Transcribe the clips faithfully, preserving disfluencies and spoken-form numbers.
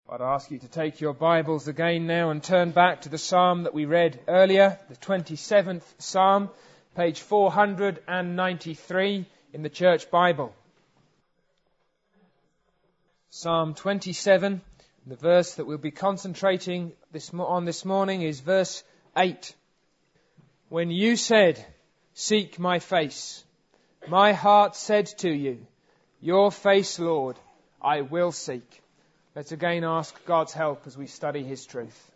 I'd ask you to take your Bibles again now and turn back to the psalm that we read earlier, the twenty-seventh Psalm, page four hundred ninety-three in the Church Bible. Psalm twenty-seven, the verse that we'll be concentrating this, on this morning is verse eight. When you said, "Seek my face," my heart said to you, "Your face, Lord, I will seek." Let's again ask God's help as we study His truth.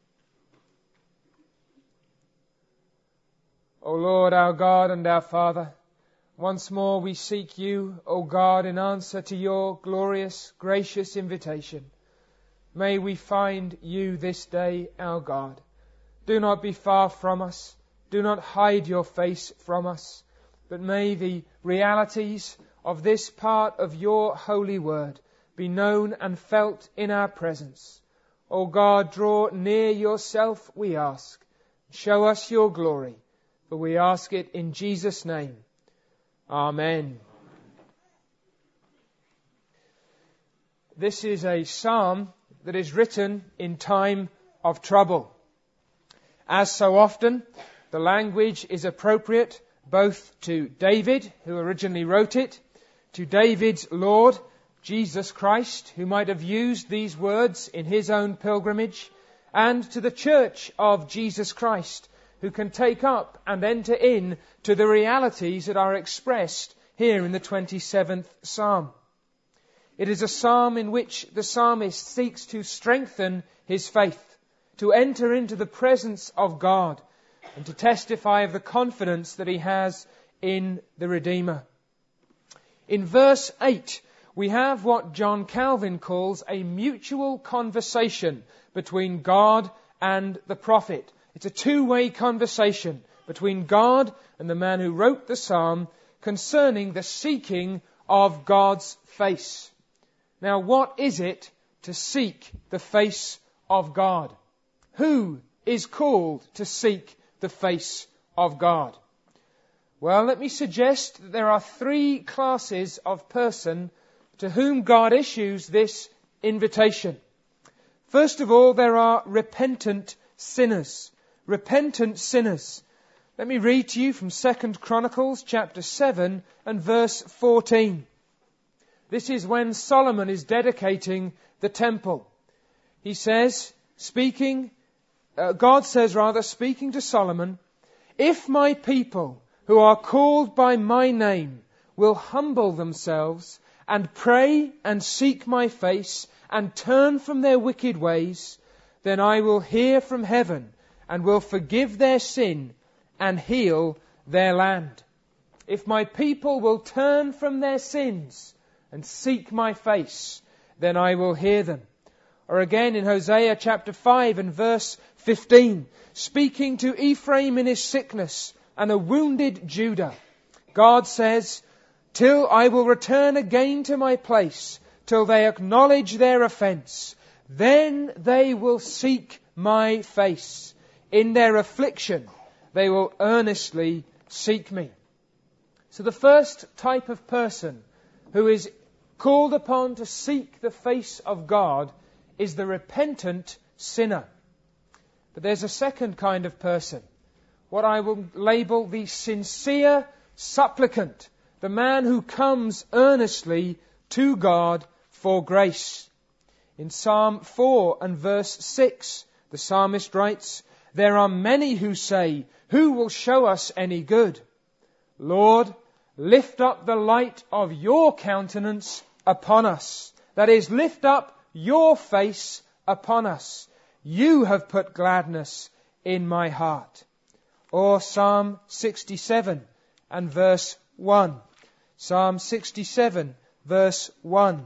O Lord, our God and our Father, once more we seek you, O God, in answer to your glorious, gracious invitation. May we find you this day, our God. Do not be far from us. Do not hide your face from us. But may the realities of this part of your holy word be known and felt in our presence. O God, draw near yourself, we ask. Show us your glory, for we ask it in Jesus' name. Amen. This is a psalm that is written in time of trouble. As so often, the language is appropriate both to David, who originally wrote it, to David's Lord, Jesus Christ, who might have used these words in his own pilgrimage, and to the church of Jesus Christ, who can take up and enter in to the realities that are expressed here in the twenty-seventh Psalm. It is a psalm in which the psalmist seeks to strengthen his faith, to enter into the presence of God, and to testify of the confidence that he has in the Redeemer. In verse eight, we have what John Calvin calls a mutual conversation between God and the prophet. It's a two-way conversation between God and the man who wrote the psalm concerning the seeking of God's face. Now, what is it to seek the face of God? Who is called to seek the face of God? Well, let me suggest that there are three classes of person to whom God issues this invitation. First of all, there are repentant sinners. Repentant sinners. Let me read to you from Second Chronicles chapter seven and verse fourteen. This is when Solomon is dedicating the temple. He says, speaking, uh, God says rather, speaking to Solomon, "If my people who are called by my name will humble themselves and pray and seek my face and turn from their wicked ways, then I will hear from heaven and will forgive their sin and heal their land." If my people will turn from their sins and seek my face, then I will hear them. Or again in Hosea chapter five and verse fifteen, speaking to Ephraim in his sickness and a wounded Judah, God says, "Till I will return again to my place, till they acknowledge their offence, then they will seek my face. In their affliction, they will earnestly seek me." So the first type of person who is called upon to seek the face of God is the repentant sinner. But there's a second kind of person, what I will label the sincere supplicant, the man who comes earnestly to God for grace. In Psalm four and verse six, the psalmist writes, "There are many who say, 'Who will show us any good?' Lord, lift up the light of your countenance upon us." That is, lift up your face upon us. You have put gladness in my heart. Or Psalm sixty-seven and verse one. Psalm sixty-seven, verse one.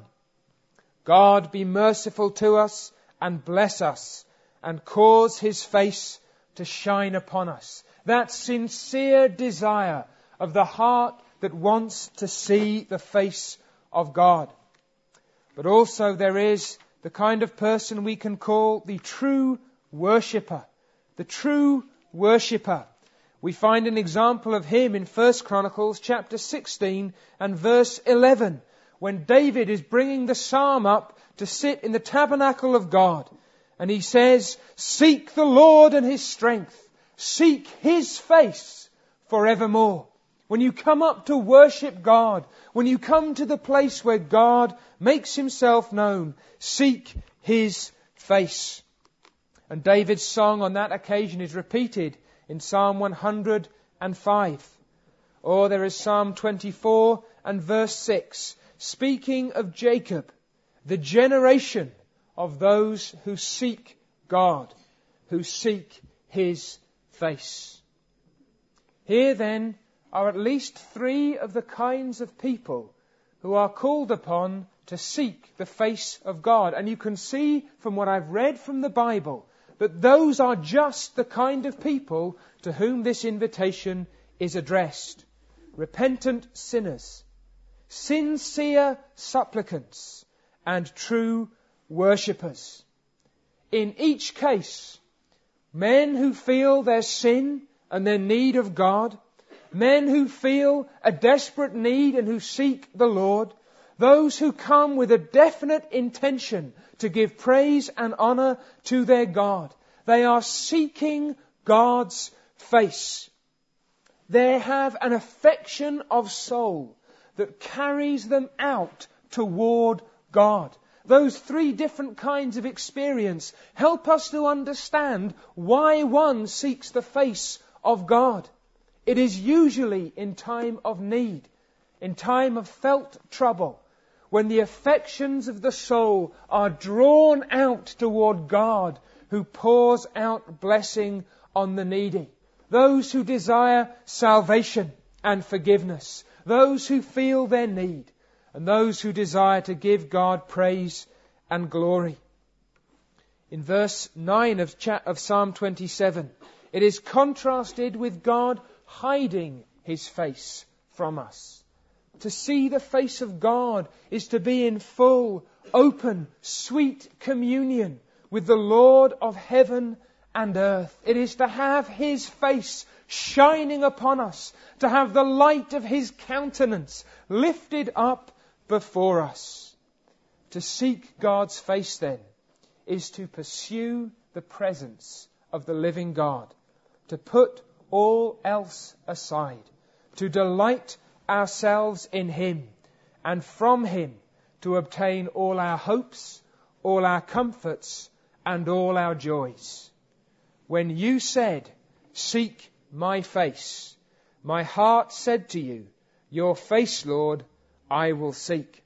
"God be merciful to us and bless us and cause his face to shine upon us." That sincere desire of the heart that wants to see the face of God. But also there is the kind of person we can call the true worshipper. The true worshipper. We find an example of him in First Chronicles chapter sixteen and verse eleven, when David is bringing the psalm up to sit in the tabernacle of God. And he says, seek the Lord and his strength. Seek his face forevermore. When you come up to worship God, when you come to the place where God makes himself known, seek his face. And David's song on that occasion is repeated in Psalm one hundred five. Or there is Psalm twenty-four and verse six, speaking of Jacob, the generation of those who seek God, who seek his face. Here then are at least three of the kinds of people who are called upon to seek the face of God. And you can see from what I've read from the Bible that those are just the kind of people to whom this invitation is addressed. Repentant sinners, sincere supplicants, and true worshippers. In each case, men who feel their sin and their need of God, men who feel a desperate need and who seek the Lord, those who come with a definite intention to give praise and honor to their God. They are seeking God's face. They have an affection of soul that carries them out toward God. Those three different kinds of experience help us to understand why one seeks the face of God. It is usually in time of need, in time of felt trouble, when the affections of the soul are drawn out toward God, who pours out blessing on the needy. Those who desire salvation and forgiveness, those who feel their need, and those who desire to give God praise and glory. In verse nine of, cha- of Psalm twenty-seven, it is contrasted with God hiding his face from us. To see the face of God is to be in full, open, sweet communion with the Lord of heaven and earth. It is to have his face shining upon us, to have the light of his countenance lifted up before us. To seek God's face, then, is to pursue the presence of the living God, to put all else aside, to delight ourselves in him, and from him to obtain all our hopes, all our comforts, and all our joys. When you said, seek my face, my heart said to you, your face, Lord, I will seek.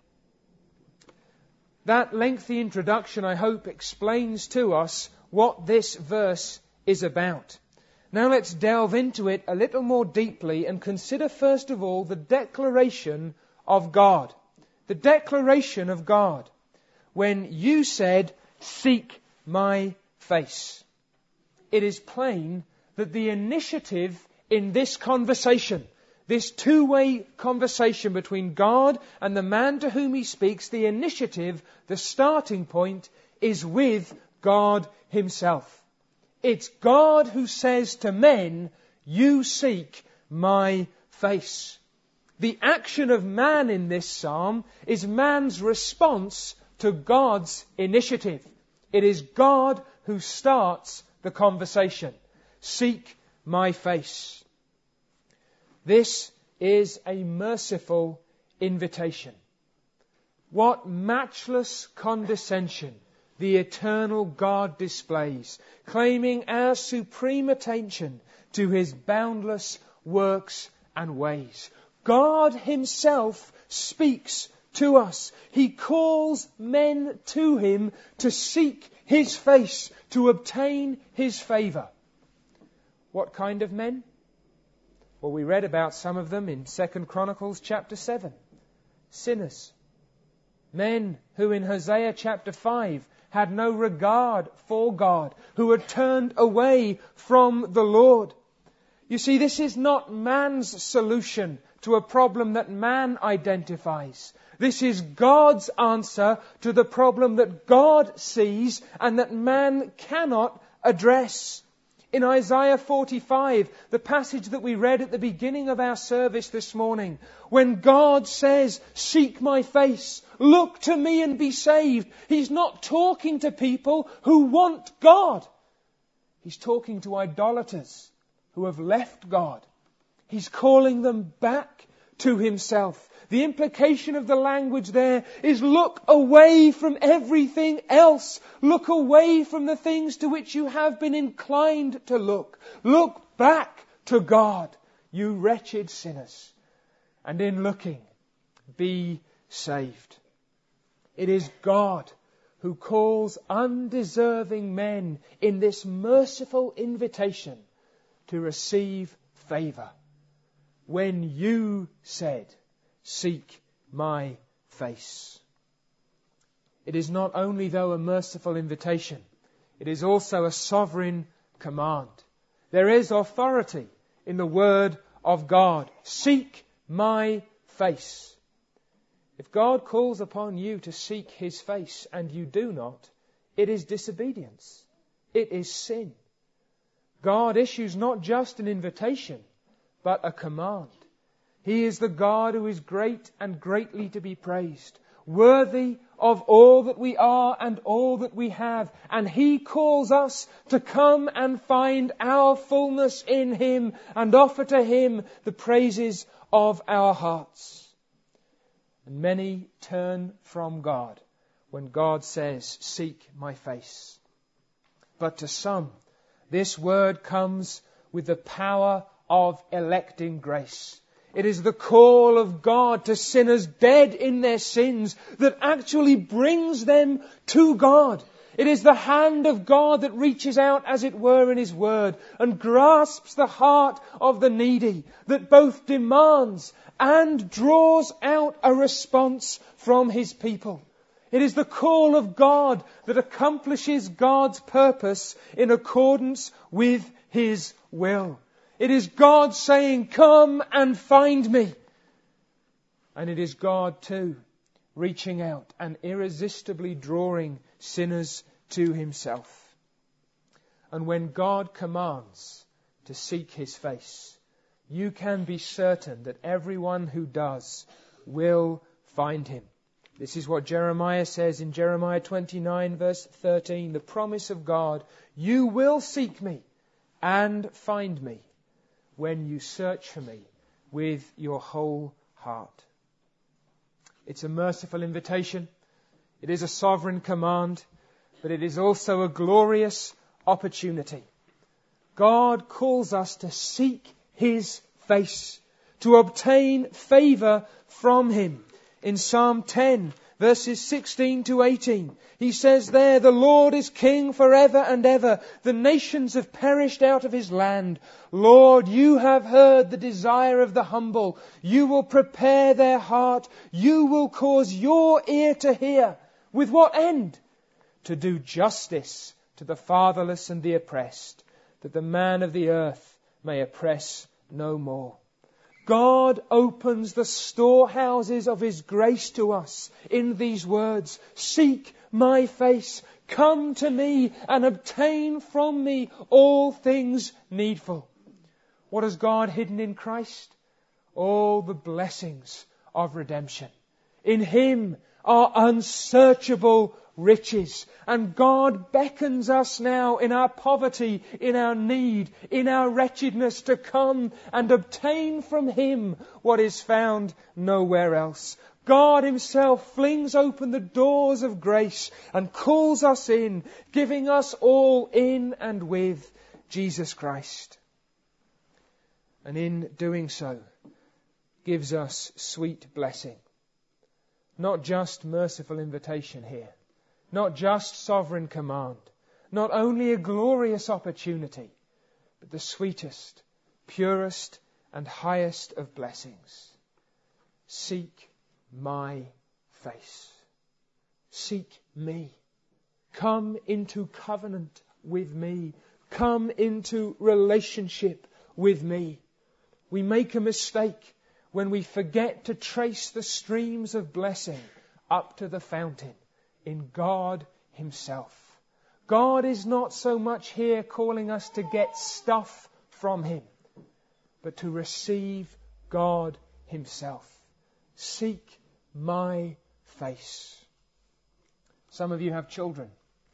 That lengthy introduction, I hope, explains to us what this verse is about. Now let's delve into it a little more deeply and consider first of all the declaration of God. The declaration of God. When you said, seek my face. It is plain that the initiative in this conversation, this two-way conversation between God and the man to whom he speaks, the initiative, the starting point, is with God himself. It's God who says to men, you seek my face. The action of man in this psalm is man's response to God's initiative. It is God who starts the conversation. Seek my face. This is a merciful invitation. What matchless condescension the eternal God displays, claiming our supreme attention to his boundless works and ways. God himself speaks to us. He calls men to him to seek his face, to obtain his favour. What kind of men? Well, we read about some of them in Second Chronicles chapter seven. Sinners. Men who in Hosea chapter five had no regard for God, who had turned away from the Lord. You see, this is not man's solution to a problem that man identifies. This is God's answer to the problem that God sees and that man cannot address. In Isaiah forty-five, the passage that we read at the beginning of our service this morning, when God says, seek my face, look to me and be saved, He's not talking to people who want God. He's talking to idolaters who have left God. He's calling them back to Himself. The implication of the language there is look away from everything else. Look away from the things to which you have been inclined to look. Look back to God, you wretched sinners. And in looking, be saved. It is God who calls undeserving men in this merciful invitation to receive favour. When you said, seek my face. It is not only, though, a merciful invitation, it is also a sovereign command. There is authority in the word of God. Seek my face. If God calls upon you to seek His face and you do not, it is disobedience. It is sin. God issues not just an invitation, but a command. He is the God who is great and greatly to be praised, worthy of all that we are and all that we have. And He calls us to come and find our fullness in Him and offer to Him the praises of our hearts. And many turn from God when God says, seek my face. But to some, this word comes with the power of electing grace. It is the call of God to sinners dead in their sins that actually brings them to God. It is the hand of God that reaches out, as it were, in His word and grasps the heart of the needy, that both demands and draws out a response from His people. It is the call of God that accomplishes God's purpose in accordance with His will. It is God saying, come and find me. And it is God too reaching out and irresistibly drawing sinners to Himself. And when God commands to seek His face, you can be certain that everyone who does will find Him. This is what Jeremiah says in Jeremiah twenty-nine verse thirteen, the promise of God, you will seek me and find me when you search for me with your whole heart. It's a merciful invitation. It is a sovereign command, but it is also a glorious opportunity. God calls us to seek His face, to obtain favour from Him. In Psalm ten, verses sixteen to eighteen, He says there, the Lord is King forever and ever. The nations have perished out of His land. Lord, you have heard the desire of the humble. You will prepare their heart. You will cause your ear to hear. With what end? To do justice to the fatherless and the oppressed, that the man of the earth may oppress no more. God opens the storehouses of His grace to us in these words. Seek my face. Come to me and obtain from me all things needful. What has God hidden in Christ? All the blessings of redemption. In Him are unsearchable riches. And God beckons us now in our poverty, in our need, in our wretchedness to come and obtain from Him what is found nowhere else. God Himself flings open the doors of grace and calls us in, giving us all in and with Jesus Christ. And in doing so, gives us sweet blessing. Not just merciful invitation here. Not just sovereign command. Not only a glorious opportunity, but the sweetest, purest, and highest of blessings. Seek my face. Seek me. Come into covenant with me. Come into relationship with me. We make a mistake when we forget to trace the streams of blessing up to the fountain in God Himself. God is not so much here calling us to get stuff from Him, but to receive God Himself. Seek my face. Some of you have children.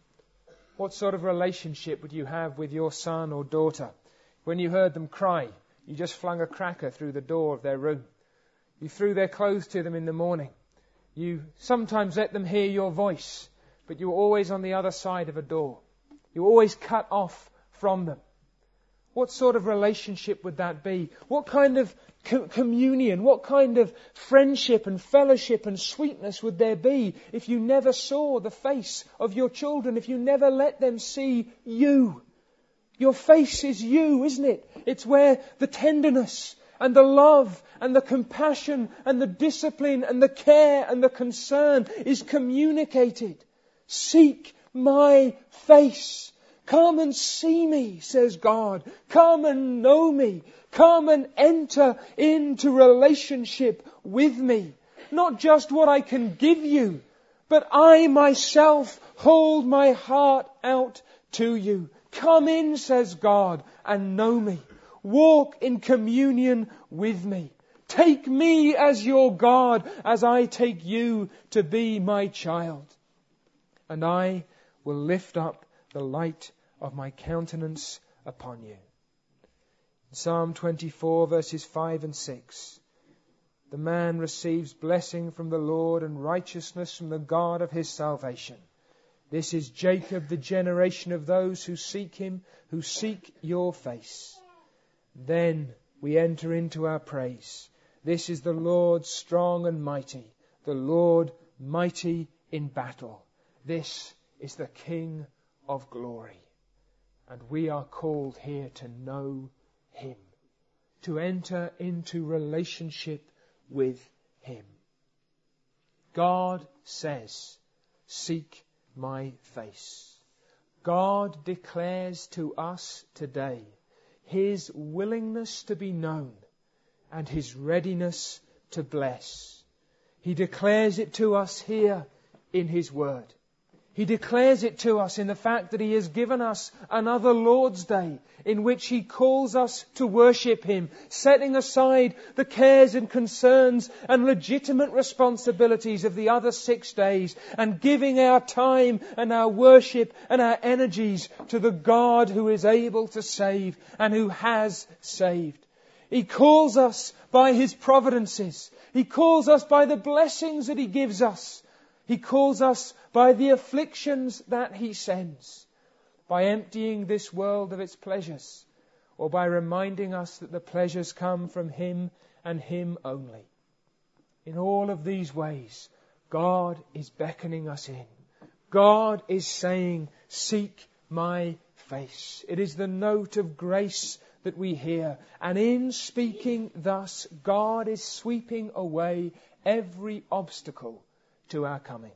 What sort of relationship would you have with your son or daughter? When you heard them cry, you just flung a cracker through the door of their room. You threw their clothes to them in the morning. You sometimes let them hear your voice, but you were always on the other side of a door. You were always cut off from them. What sort of relationship would that be? What kind of co- communion, what kind of friendship and fellowship and sweetness would there be if you never saw the face of your children, if you never let them see you? Your face is you, isn't it? It's where the tenderness and the love and the compassion and the discipline and the care and the concern is communicated. Seek my face. Come and see me, says God. Come and know me. Come and enter into relationship with me. Not just what I can give you, but I myself hold my heart out to you. Come in, says God, and know me. Walk in communion with me. Take me as your God, as I take you to be my child. And I will lift up the light of my countenance upon you. In Psalm twenty-four, verses five and six, the man receives blessing from the Lord and righteousness from the God of his salvation. This is Jacob, the generation of those who seek him, who seek your face. Then we enter into our praise. This is the Lord strong and mighty, the Lord mighty in battle. This is the King of glory. And we are called here to know Him, to enter into relationship with Him. God says, seek my face. God declares to us today His willingness to be known and His readiness to bless. He declares it to us here in His Word. He declares it to us in the fact that He has given us another Lord's Day in which He calls us to worship Him, setting aside the cares and concerns and legitimate responsibilities of the other six days and giving our time and our worship and our energies to the God who is able to save and who has saved. He calls us by His providences. He calls us by the blessings that He gives us. He calls us by the afflictions that He sends, by emptying this world of its pleasures, or by reminding us that the pleasures come from Him and Him only. In all of these ways, God is beckoning us in. God is saying, seek my face. It is the note of grace that we hear. And in speaking thus, God is sweeping away every obstacle to our coming.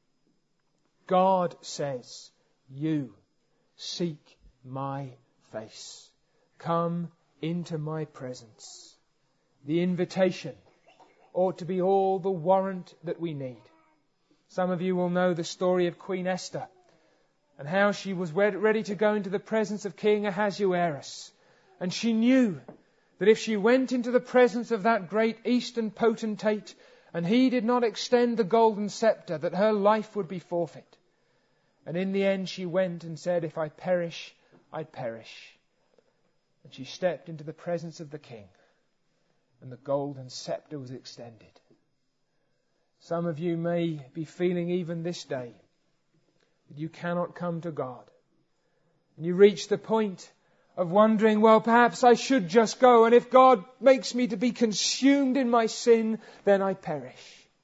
God says, you seek my face. Come into my presence. The invitation ought to be all the warrant that we need. Some of you will know the story of Queen Esther and how she was ready to go into the presence of King Ahasuerus. And she knew that if she went into the presence of that great Eastern potentate and he did not extend the golden scepter, that her life would be forfeit. And in the end she went and said, if I perish, I perish. And she stepped into the presence of the king, and the golden scepter was extended. Some of you may be feeling even this day that you cannot come to God. And you reach the point of wondering, well, perhaps I should just go, and if God makes me to be consumed in my sin, then I perish.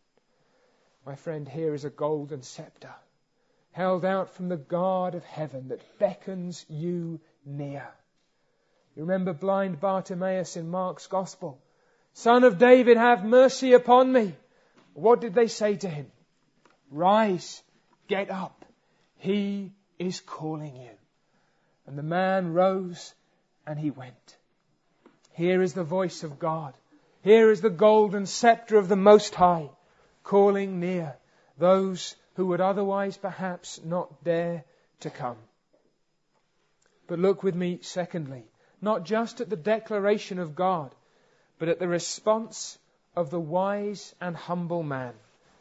My friend, here is a golden scepter held out from the God of heaven that beckons you near. You remember blind Bartimaeus in Mark's Gospel? Son of David, have mercy upon me. What did they say to him? Rise, get up. He is calling you. And the man rose and he went. Here is the voice of God. Here is the golden scepter of the Most High, calling near those who would otherwise perhaps not dare to come. But look with me, secondly, not just at the declaration of God, but at the response of the wise and humble man.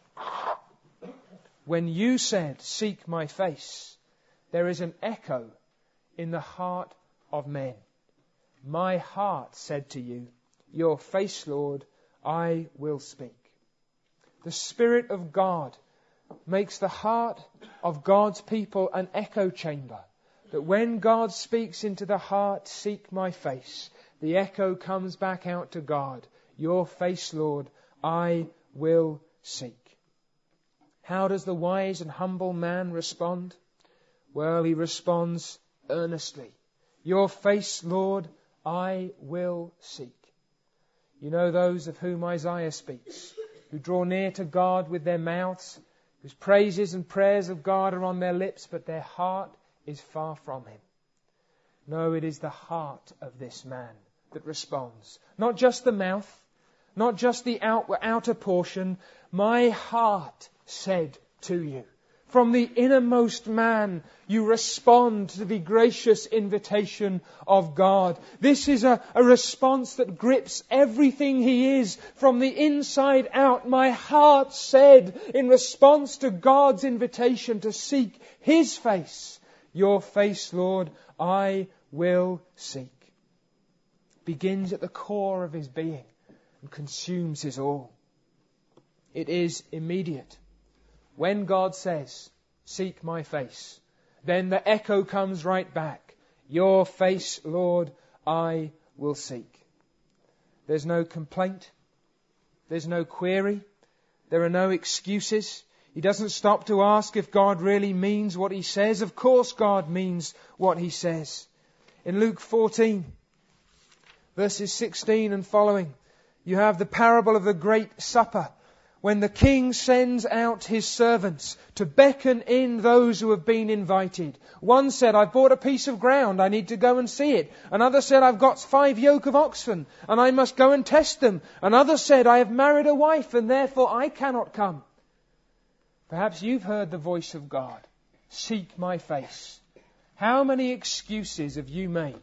When you said, "Seek my face," there is an echo in the heart of men. My heart said to you, "Your face, Lord, I will speak." The Spirit of God makes the heart of God's people an echo chamber, that when God speaks into the heart, "Seek my face," the echo comes back out to God, "Your face, Lord, I will seek." How does the wise and humble man respond? Well, he responds earnestly. "Your face, Lord, I will seek." You know those of whom Isaiah speaks, who draw near to God with their mouths, whose praises and prayers of God are on their lips, but their heart is far from Him. No, it is the heart of this man that responds. Not just the mouth, not just the out, outer portion. My heart said to you. From the innermost man, you respond to the gracious invitation of God. This is a, a response that grips everything He is from the inside out. My heart said in response to God's invitation to seek His face, "Your face, Lord, I will seek." Begins at the core of his being and consumes his all. It is immediate. When God says, "Seek my face," then the echo comes right back. "Your face, Lord, I will seek." There's no complaint. There's no query. There are no excuses. He doesn't stop to ask if God really means what He says. Of course God means what He says. In Luke fourteen, verses sixteen and following, you have the parable of the Great Supper, when the king sends out his servants to beckon in those who have been invited. One said, "I've bought a piece of ground, I need to go and see it." Another said, "I've got five yoke of oxen, and I must go and test them." Another said, "I have married a wife, and therefore I cannot come." Perhaps you've heard the voice of God, "Seek my face." How many excuses have you made?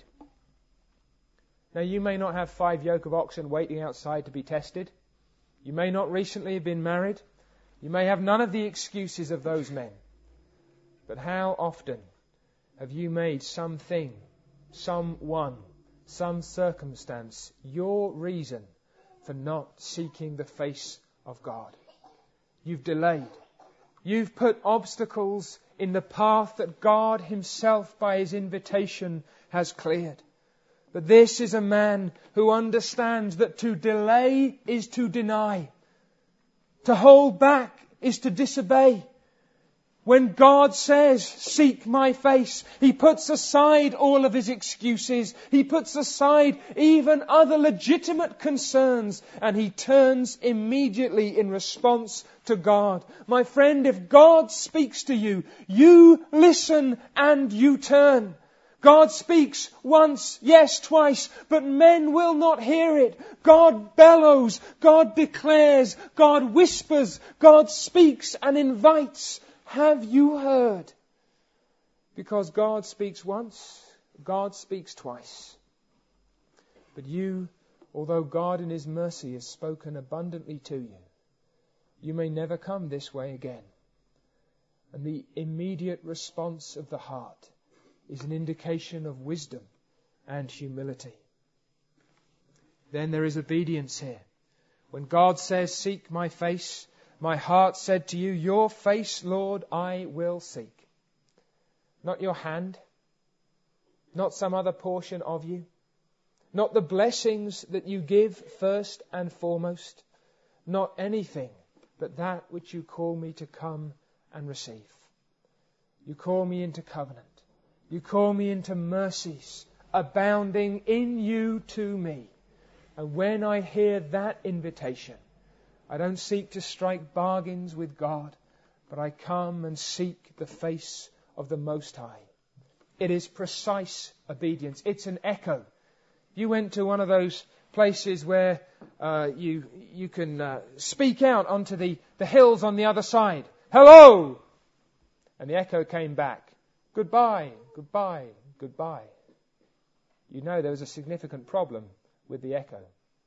Now, you may not have five yoke of oxen waiting outside to be tested. You may not recently have been married. You may have none of the excuses of those men. But how often have you made something, someone, some circumstance your reason for not seeking the face of God? You've delayed. You've put obstacles in the path that God Himself, by His invitation, has cleared. But this is a man who understands that to delay is to deny. To hold back is to disobey. When God says, "Seek my face," He puts aside all of his excuses. He puts aside even other legitimate concerns, and he turns immediately in response to God. My friend, if God speaks to you, you listen and you turn. God speaks once, yes, twice, but men will not hear it. God bellows, God declares, God whispers, God speaks and invites. Have you heard? Because God speaks once, God speaks twice. But you, although God in His mercy has spoken abundantly to you, you may never come this way again. And the immediate response of the heart is an indication of wisdom and humility. Then there is obedience here. When God says, "Seek my face," my heart said to you, "Your face, Lord, I will seek." Not your hand, not some other portion of you, not the blessings that you give first and foremost, not anything but that which you call me to come and receive. You call me into covenant. You call me into mercies abounding in you to me. And when I hear that invitation, I don't seek to strike bargains with God, but I come and seek the face of the Most High. It is precise obedience. It's an echo. You went to one of those places where uh, you you can uh, speak out onto the, the hills on the other side. "Hello!" And the echo came back. goodbye, goodbye, goodbye. You know there was a significant problem with the echo.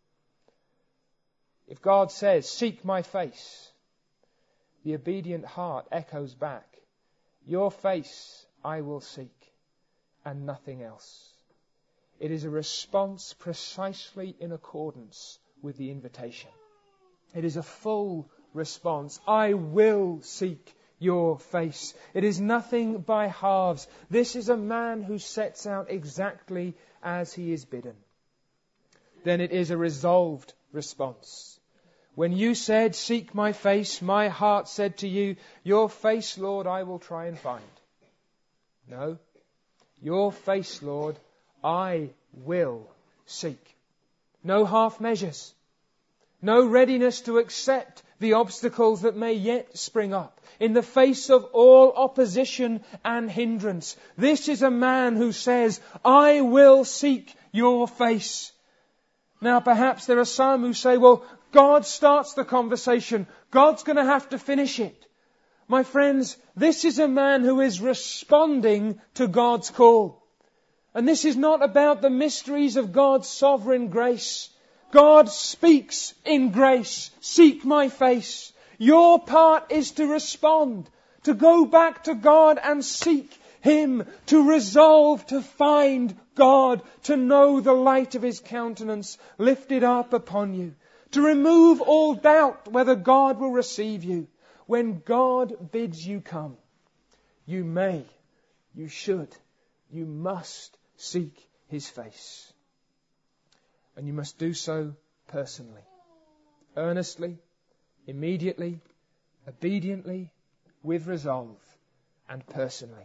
If God says, seek my face, the obedient heart echoes back, your face I will seek, and nothing else. It is a response precisely in accordance with the invitation. It is a full response. I will seek your face. It is nothing by halves. This is a man who sets out exactly as he is bidden. Then it is a resolved response. When you said, seek my face, my heart said to you, your face, Lord, I will try and find. No, your face, Lord, I will seek. No half measures. No readiness to accept the obstacles that may yet spring up in the face of all opposition and hindrance. This is a man who says, I will seek your face. Now perhaps there are some who say, well, God starts the conversation. God's going to have to finish it. My friends, this is a man who is responding to God's call. And this is not about the mysteries of God's sovereign grace. God speaks in grace. Seek my face. Your part is to respond, to go back to God and seek Him, to resolve to find God, to know the light of His countenance lifted up upon you, to remove all doubt whether God will receive you. When God bids you come, you may, you should, you must seek His face. And you must do so personally, earnestly, immediately, obediently, with resolve, and personally.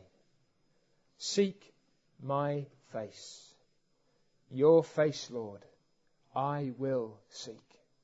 Seek my face. Your face, Lord, I will seek.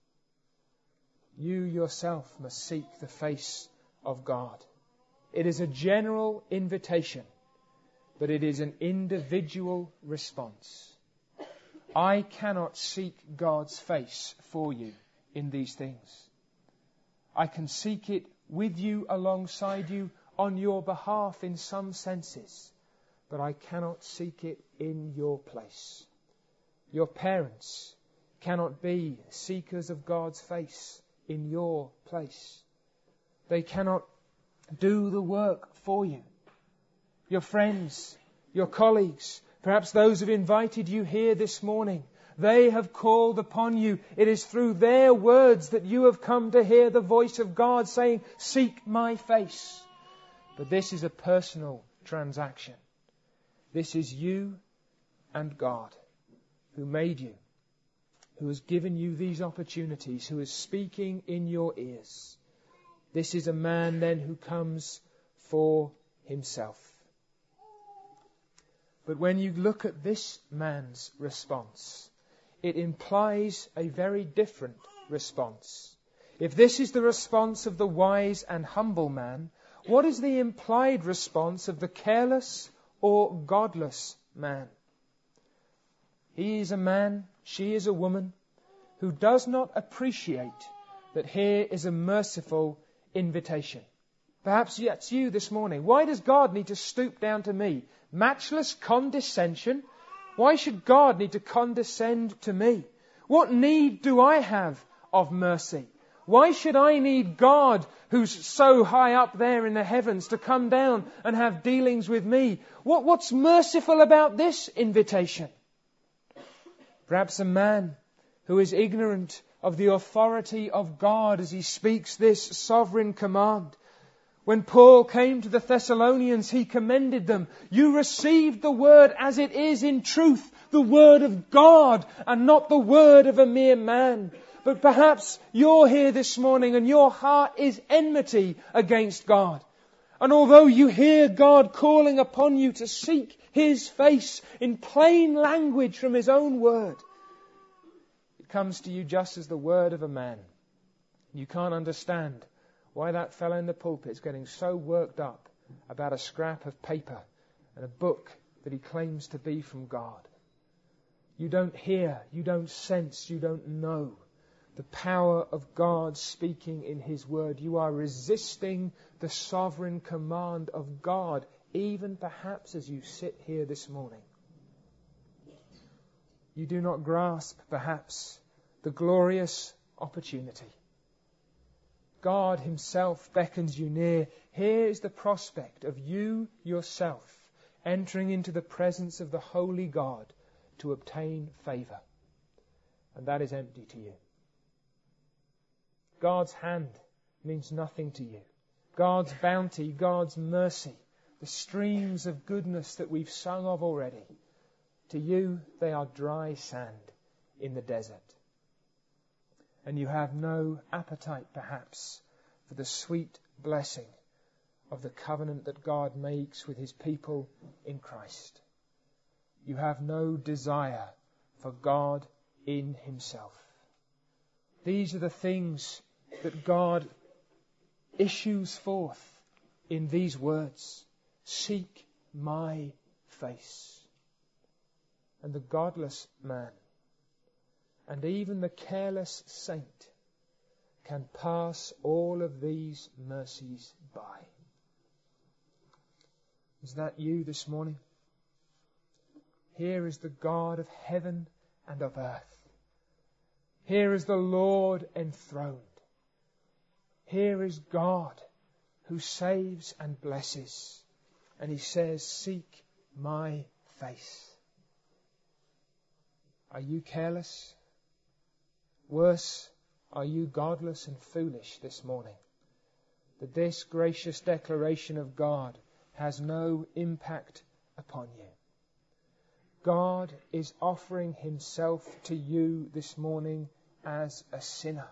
You yourself must seek the face of God. It is a general invitation, but it is an individual response. I cannot seek God's face for you in these things. I can seek it with you, alongside you, on your behalf in some senses, but I cannot seek it in your place. Your parents cannot be seekers of God's face in your place. They cannot do the work for you. Your friends, your colleagues, perhaps those who have invited you here this morning, they have called upon you. It is through their words that you have come to hear the voice of God saying, seek my face. But this is a personal transaction. This is you and God, who made you, who has given you these opportunities, who is speaking in your ears. This is a man then who comes for himself. But when you look at this man's response, it implies a very different response. If this is the response of the wise and humble man, what is the implied response of the careless or godless man? He is a man, she is a woman, who does not appreciate that here is a merciful invitation. Perhaps that's you this morning. Why does God need to stoop down to me? Matchless condescension? Why should God need to condescend to me? What need do I have of mercy? Why should I need God, who's so high up there in the heavens, to come down and have dealings with me? What, what's merciful about this invitation? Perhaps a man who is ignorant of the authority of God as he speaks this sovereign command. When Paul came to the Thessalonians, he commended them. You received the word as it is in truth, the word of God, and not the word of a mere man. But perhaps you're here this morning and your heart is enmity against God. And although you hear God calling upon you to seek His face in plain language from His own word, it comes to you just as the word of a man. You can't understand why that fellow in the pulpit is getting so worked up about a scrap of paper and a book that he claims to be from God. You don't hear, you don't sense, you don't know the power of God speaking in His word. You are resisting the sovereign command of God even perhaps as you sit here this morning, you do not grasp perhaps the glorious opportunity. God Himself beckons you near. Here is the prospect of you yourself entering into the presence of the holy God to obtain favour. And that is empty to you. God's hand means nothing to you. God's bounty, God's mercy, the streams of goodness that we've sung of already, to you they are dry sand in the desert. And you have no appetite, perhaps, for the sweet blessing of the covenant that God makes with His people in Christ. You have no desire for God in Himself. These are the things that God issues forth in these words. Seek my face. And the godless man and even the careless saint can pass all of these mercies by. Is that you this morning? Here is the God of heaven and of earth. Here is the Lord enthroned. Here is God who saves and blesses. And He says, seek my face. Are you careless? Worse, are you godless and foolish this morning? That this gracious declaration of God has no impact upon you. God is offering Himself to you this morning as a sinner.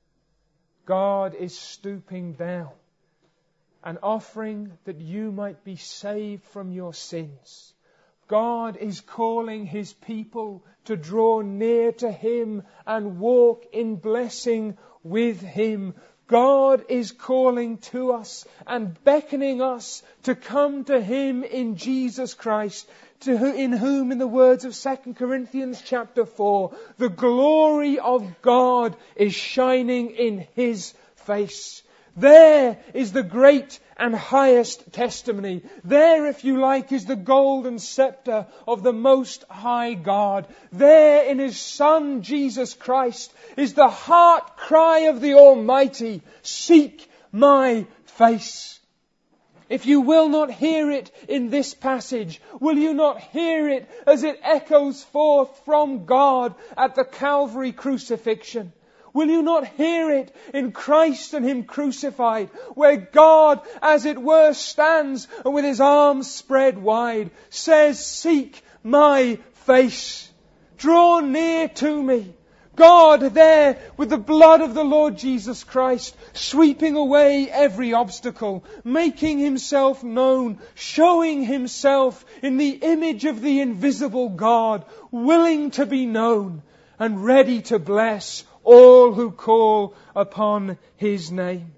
God is stooping down and offering that you might be saved from your sins. God is calling His people to draw near to Him and walk in blessing with Him. God is calling to us and beckoning us to come to Him in Jesus Christ, to who, in whom, in the words of Second Corinthians chapter four, the glory of God is shining in His face. There is the great and highest testimony. There, if you like, is the golden scepter of the Most High God. There in His Son, Jesus Christ, is the heart cry of the Almighty. Seek my face. If you will not hear it in this passage, will you not hear it as it echoes forth from God at the Calvary crucifixion? Will you not hear it in Christ and Him crucified, where God, as it were, stands and with His arms spread wide, says, seek my face. Draw near to me. God there with the blood of the Lord Jesus Christ, sweeping away every obstacle, making Himself known, showing Himself in the image of the invisible God, willing to be known and ready to bless all who call upon His name.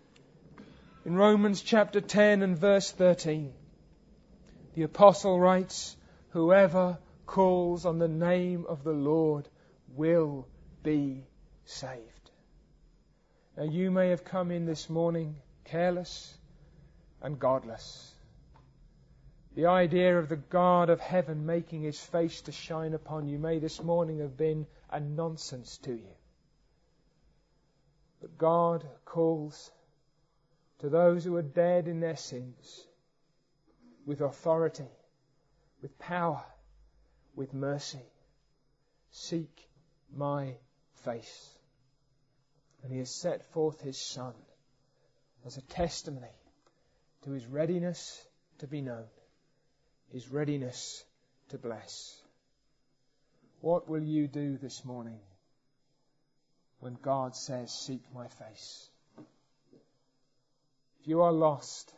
In Romans chapter ten and verse thirteen, the apostle writes, whoever calls on the name of the Lord will be saved. Now you may have come in this morning careless and godless. The idea of the God of heaven making His face to shine upon you may this morning have been a nonsense to you. But God calls to those who are dead in their sins with authority, with power, with mercy. Seek my face. And He has set forth His Son as a testimony to His readiness to be known, His readiness to bless. What will you do this morning when God says, seek my face? If you are lost,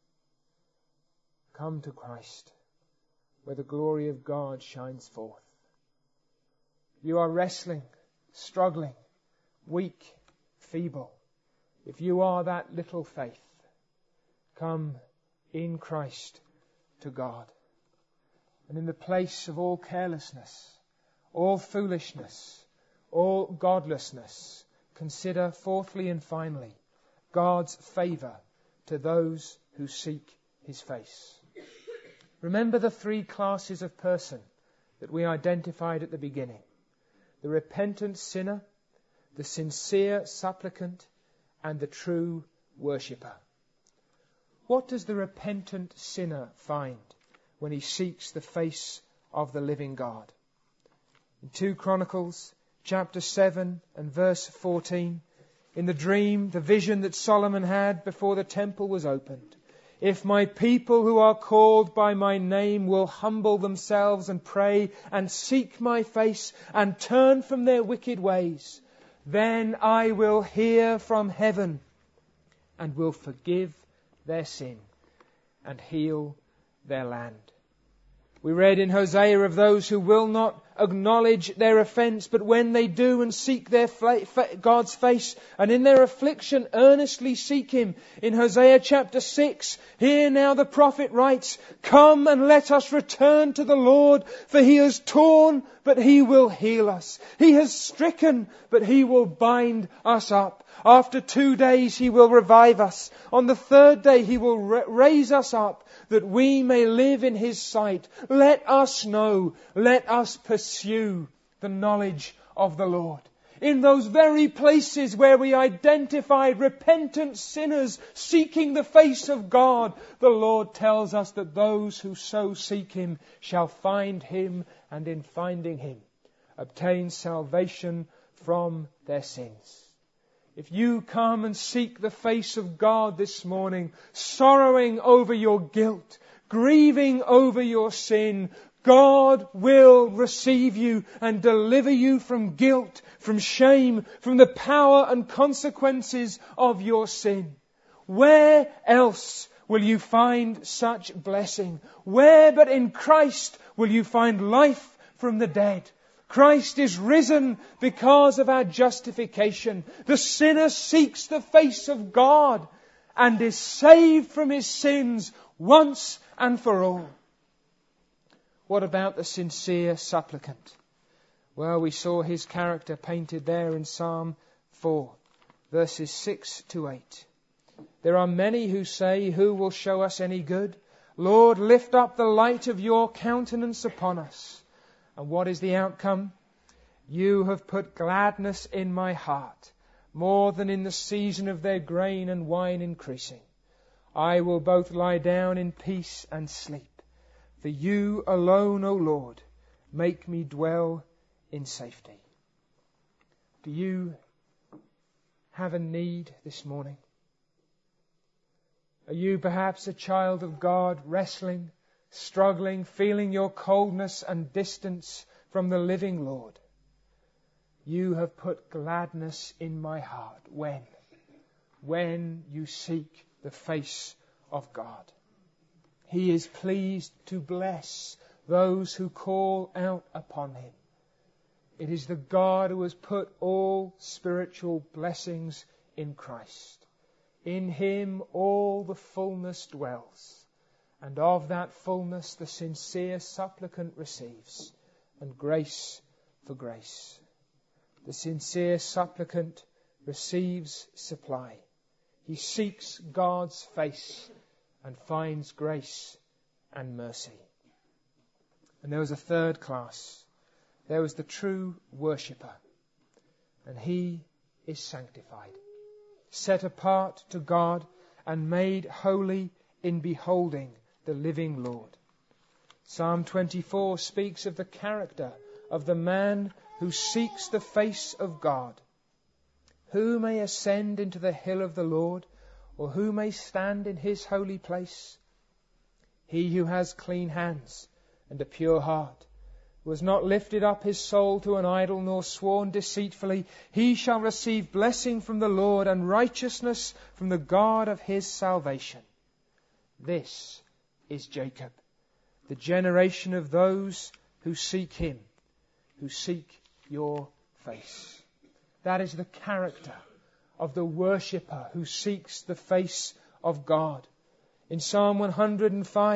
come to Christ, where the glory of God shines forth. If you are wrestling, struggling, weak, feeble, if you are that little faith, come in Christ to God. And in the place of all carelessness, all foolishness, all godlessness, consider fourthly and finally God's favour to those who seek His face. Remember the three classes of person that we identified at the beginning. The repentant sinner, the sincere supplicant, and the true worshipper. What does the repentant sinner find when he seeks the face of the living God? In Second Chronicles chapter seven and verse fourteen, in the dream, the vision that Solomon had before the temple was opened, if my people who are called by my name will humble themselves and pray and seek my face and turn from their wicked ways, then I will hear from heaven and will forgive their sin and heal their land. We read in Hosea of those who will not acknowledge their offence, but when they do and seek their fa- fa- God's face, and in their affliction earnestly seek Him. In Hosea chapter six, here now the prophet writes, "Come and let us return to the Lord, for He has torn, but He will heal us. He has stricken, but He will bind us up. After two days He will revive us. On the third day He will ra- raise us up, that we may live in His sight. Let us know, let us pursue the knowledge of the Lord." In those very places where we identified repentant sinners seeking the face of God, the Lord tells us that those who so seek Him shall find Him, and in finding Him, obtain salvation from their sins. If you come and seek the face of God this morning, sorrowing over your guilt, grieving over your sin, God will receive you and deliver you from guilt, from shame, from the power and consequences of your sin. Where else will you find such blessing? Where but in Christ will you find life from the dead? Christ is risen because of our justification. The sinner seeks the face of God and is saved from his sins once and for all. What about the sincere supplicant? Well, we saw his character painted there in Psalm four, verses six to eight. There are many who say, "Who will show us any good? Lord, lift up the light of your countenance upon us." And what is the outcome? "You have put gladness in my heart, more than in the season of their grain and wine increasing. I will both lie down in peace and sleep. For you alone, O Lord, make me dwell in safety." Do you have a need this morning? Are you perhaps a child of God, wrestling, struggling, feeling your coldness and distance from the living Lord? You have put gladness in my heart. When? When you seek the face of God. He is pleased to bless those who call out upon Him. It is the God who has put all spiritual blessings in Christ. In Him all the fullness dwells. And of that fullness the sincere supplicant receives, and grace for grace. The sincere supplicant receives supply. He seeks God's face and finds grace and mercy. And there was a third class. There was the true worshipper. And he is sanctified, set apart to God, and made holy in beholding the living Lord. Psalm twenty-four speaks of the character of the man who seeks the face of God. Who may ascend into the hill of the Lord, or who may stand in His holy place? He who has clean hands and a pure heart, who has not lifted up his soul to an idol, nor sworn deceitfully, he shall receive blessing from the Lord and righteousness from the God of his salvation. This is Jacob, the generation of those who seek Him, who seek your face. That is the character of the worshipper who seeks the face of God. In Psalm one hundred five,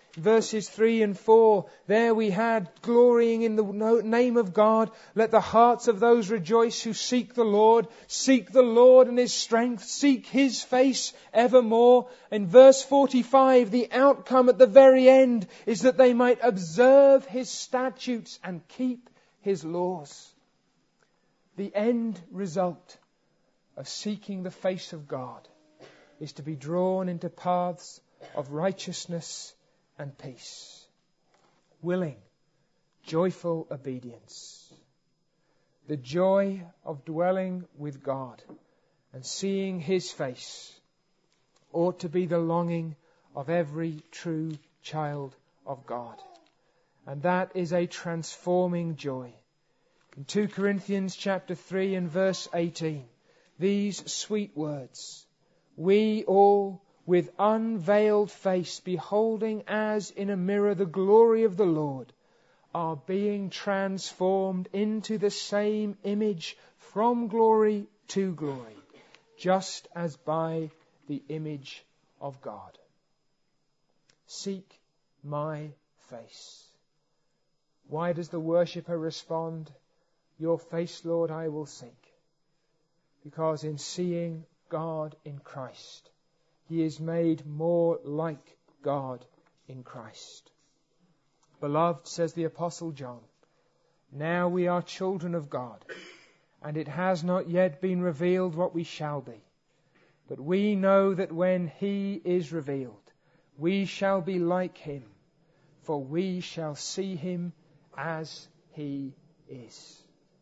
verses three and four, there we had glorying in the name of God. Let the hearts of those rejoice who seek the Lord. Seek the Lord and His strength. Seek His face evermore. In verse forty-five, the outcome at the very end is that they might observe His statutes and keep His laws. The end result of seeking the face of God is to be drawn into paths of righteousness and peace. Willing, joyful obedience. The joy of dwelling with God and seeing His face ought to be the longing of every true child of God. And that is a transforming joy. In two Corinthians chapter three and verse eighteen, these sweet words, we all, with unveiled face, beholding as in a mirror the glory of the Lord, are being transformed into the same image from glory to glory, just as by the image of God. Seek my face. Why does the worshipper respond, your face, Lord, I will seek? Because in seeing God in Christ, he is made more like God in Christ. Beloved, says the Apostle John, now we are children of God, and it has not yet been revealed what we shall be. But we know that when He is revealed, we shall be like Him, for we shall see Him as He is.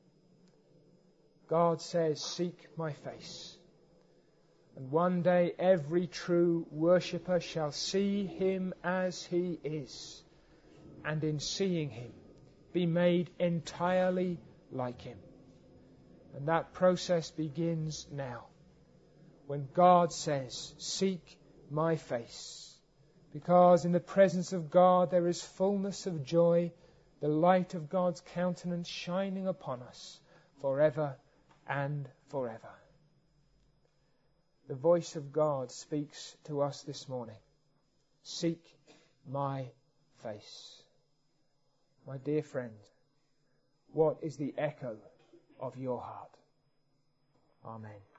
God says, seek my face. And one day every true worshipper shall see Him as He is, and in seeing Him be made entirely like Him. And that process begins now, when God says, seek my face. Because in the presence of God there is fullness of joy, the light of God's countenance shining upon us forever and forever. The voice of God speaks to us this morning. Seek my face. My dear friend, what is the echo of your heart? Amen.